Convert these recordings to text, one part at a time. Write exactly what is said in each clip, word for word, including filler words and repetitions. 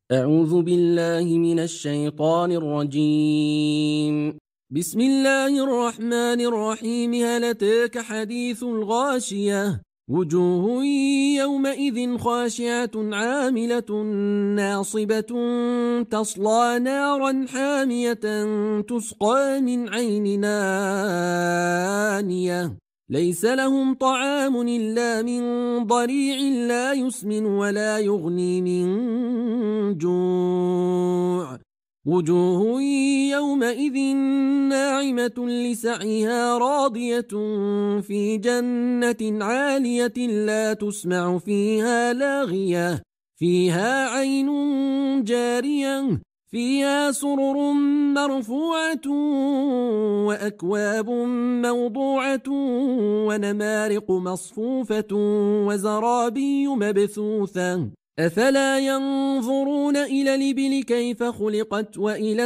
أعوذ بالله من الشيطان الرجيم. بسم الله الرحمن الرحيم. هل أتاك حديث الغاشية؟ وجوه يومئذ خاشعة عاملة ناصبة تصلى نارا حامية تسقى من عين آنية ليس لهم طعام إلا من ضريع لا يسمن ولا يغني من جوع. وجوه يومئذ ناعمة لسعيها راضية في جنة عالية لا تسمع فيها لاغية فيها عين جارية فيها سرر مرفوعة وأكواب موضوعة ونمارق مصفوفة وزرابي مبثوثة. أفلا ينظرون إلى الإبل كيف خلقت وإلى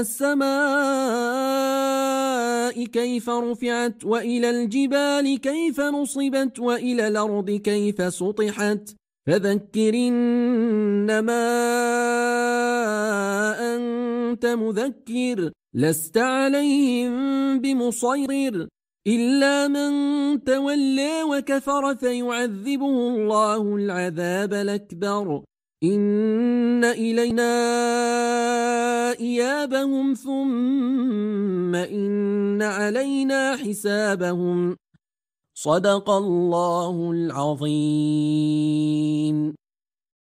السماء كيف رفعت وإلى الجبال كيف نصبت وإلى الأرض كيف سطحت. فذكر إنما أنت مذكر لست عليهم بمصير إلا من تولى وكفر فيعذبه الله العذاب الأكبر. إن إلينا إيابهم ثم إن علينا حسابهم. صدق الله العظيم.